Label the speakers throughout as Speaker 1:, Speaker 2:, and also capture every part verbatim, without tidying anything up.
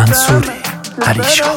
Speaker 1: منصور پریشان.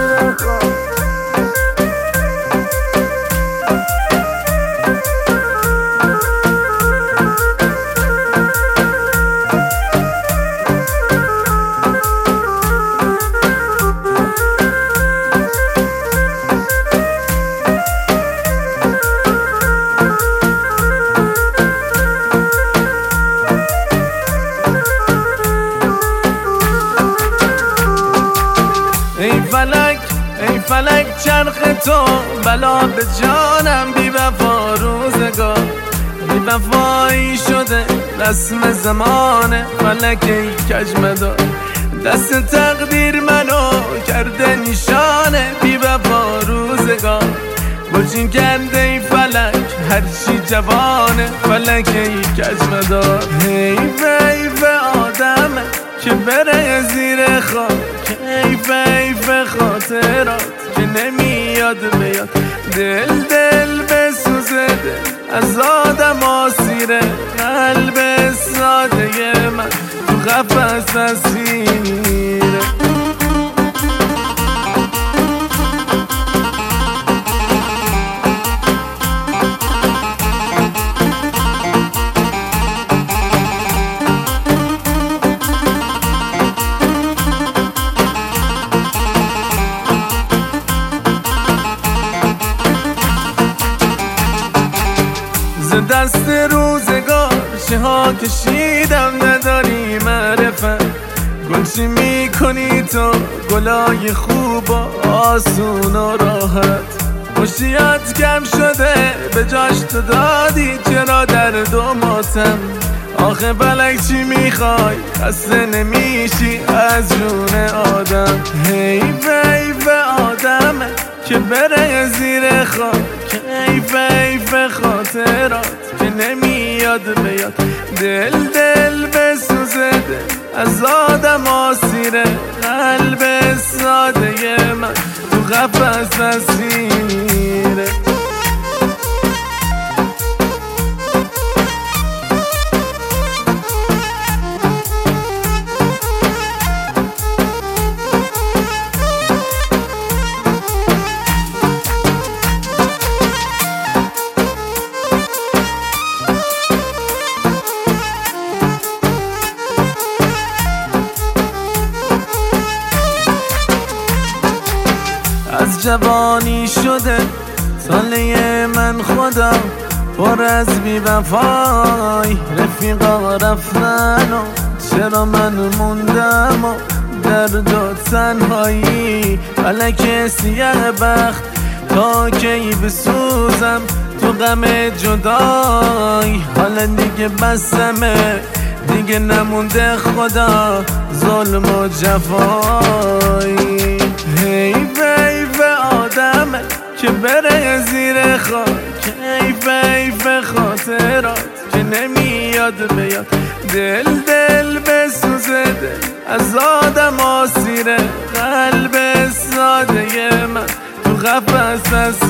Speaker 2: ای فلک ای فلک چرخ تو بلا به جانم، بی وفا روزگار بی وفایی شده رسم زمانه. فلک ای کجمدار دست تقدیر منو کرده نشانه، بی وفا روزگار گلچین کرده ای فلک هرچی جوانه. فلک ای کجمدار حیف حیف آدمه که بره زیر خاک، حیف حیف خاطرات که نمیاد بیاد. دل دل بسوزه دل از آدم آسیره، قلب ساده من تو قفس اسیره. دست روزگار ها کشیدم نداری معرفت، گلچی میکنی تو گلای خوب و آسون و راحت. خوشیات کم شده به جاش تو دادی، چرا درد و ماتم؟ آخه فلک چی میخوای؟ خسته نمیشی از جون آدم؟ حیف حیف آدمه که بره زیر خاک، حیف حیف خاطرات که نمیاد بیاد. دل دل بسوزه دل از آدم آسیره، قلب ساده من تو قفس اسیره. از جوانی شده ساله من خدا پر از بی وفای، رفیقا رفتن و چرا من موندم و درد و تنهایی. فلک سیاه بخت تا کی بسوزم تو غم جدای. حالا دیگه بسمه دیگه نمونده خدا ظلم و جفایی. حیف حیف آدمه که بره زیر خاک، حیف حیف خاطرات که نمیاد بیاد. دل دل بسوزه دل از آدم آسیره، قلب ساده من تو قفس